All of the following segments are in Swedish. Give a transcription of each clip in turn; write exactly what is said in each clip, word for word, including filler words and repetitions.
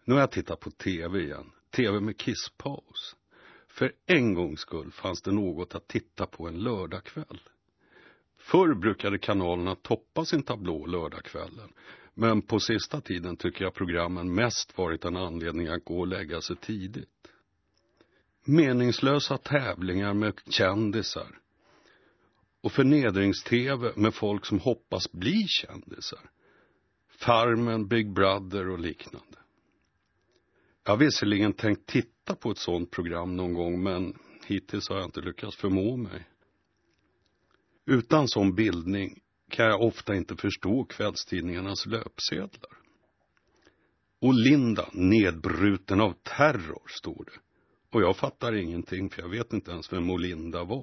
Nu har jag tittat på tv igen. Tv med kisspaus. För en gångs skull fanns det något att titta på en lördagkväll. Förr brukade kanalerna toppa sin tablå lördagskvällen. Men på sista tiden tycker jag programmen mest varit en anledning att gå och lägga sig tidigt. Meningslösa tävlingar med kändisar. Och förnedrings-tv med folk som hoppas bli kändisar. Farmen, Big Brother och liknande. Jag har visserligen tänkt titta på ett sådant program någon gång, men hittills har jag inte lyckats förmå mig. Utan sån bildning kan jag ofta inte förstå kvällstidningarnas löpsedlar. Och Linda, nedbruten av terror, står det. Och jag fattar ingenting, för jag vet inte ens vem Olinda var.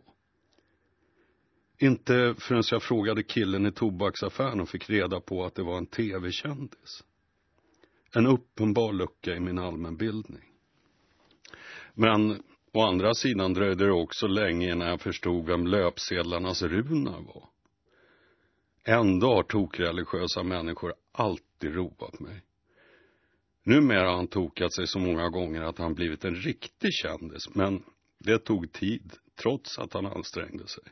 Inte förrän jag frågade killen i tobaksaffären och fick reda på att det var en tv-kändis. En uppenbar lucka i min allmänbildning. Men å andra sidan dröjde det också länge innan jag förstod vem löpsedlarnas Runar var. Ändå har tokreligiösa människor alltid roat mig. Numera har han tokat sig så många gånger att han blivit en riktig kändis, men det tog tid trots att han ansträngde sig.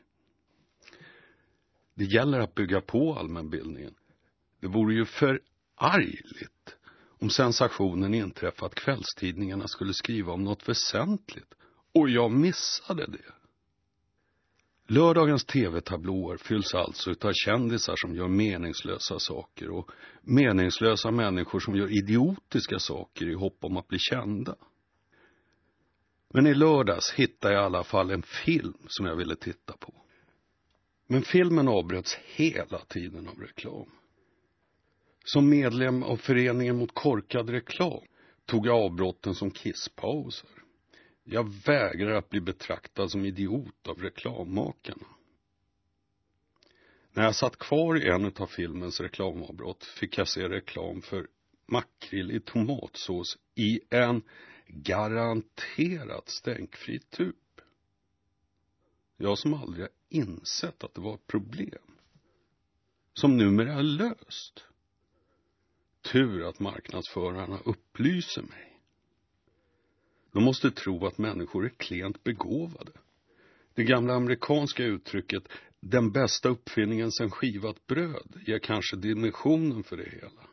Det gäller att bygga på allmänbildningen. Det vore ju förargligt om sensationen inträffade att kvällstidningarna skulle skriva om något väsentligt och jag missade det. Lördagens tv-tablåer fylls alltså utav kändisar som gör meningslösa saker och meningslösa människor som gör idiotiska saker i hopp om att bli kända. Men i lördags hittade jag i alla fall en film som jag ville titta på. Men filmen avbröts hela tiden av reklam. Som medlem av föreningen mot korkad reklam tog jag avbrotten som kisspauser. Jag vägrar att bli betraktad som idiot av reklammakarna. När jag satt kvar i en av filmens reklamavbrott fick jag se reklam för makrill i tomatsås i en garanterat stänkfri tub. Jag som aldrig har insett att det var ett problem. Som numera är löst. Tur att marknadsförarna upplyser mig. De måste tro att människor är klent begåvade. Det gamla amerikanska uttrycket den bästa uppfinningen sen skivat bröd ger kanske dimensionen för det hela.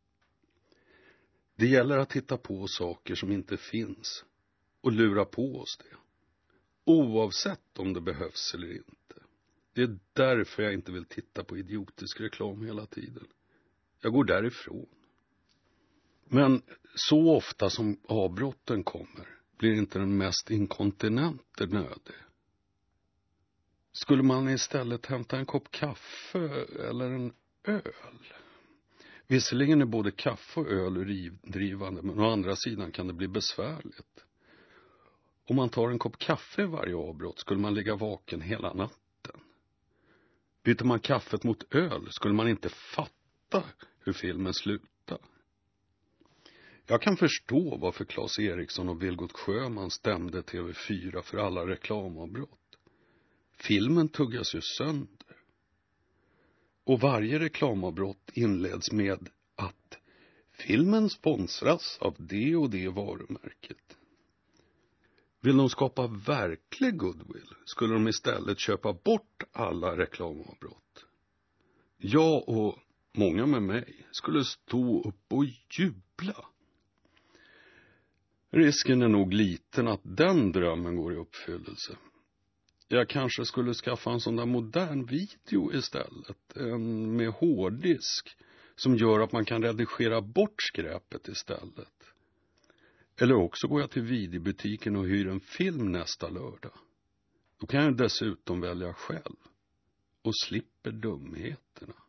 Det gäller att hitta på saker som inte finns och lura på oss det. Oavsett om det behövs eller inte. Det är därför jag inte vill titta på idiotisk reklam hela tiden. Jag går därifrån. Men så ofta som avbrotten kommer blir inte den mest inkontinente nödig. Skulle man istället hämta en kopp kaffe eller en öl? Visserligen är både kaffe och öl urindrivande, men å andra sidan kan det bli besvärligt. Om man tar en kopp kaffe i varje avbrott skulle man ligga vaken hela natten. Byter man kaffet mot öl skulle man inte fatta hur filmen slutar. Jag kan förstå varför Claes Eriksson och Vilgot Sjöman stämde T V fyra för alla reklamavbrott. Filmen tuggas ju sönder. Och varje reklamavbrott inleds med att filmen sponsras av det och det varumärket. Vill de skapa verklig goodwill skulle de istället köpa bort alla reklamavbrott. Jag och många med mig skulle stå upp och jubla. Risken är nog liten att den drömmen går i uppfyllelse. Jag kanske skulle skaffa en sån där modern video istället. En med hårddisk som gör att man kan redigera bort skräpet istället. Eller också går jag till videobutiken och hyr en film nästa lördag. Då kan jag dessutom välja själv. Och slipper dumheterna.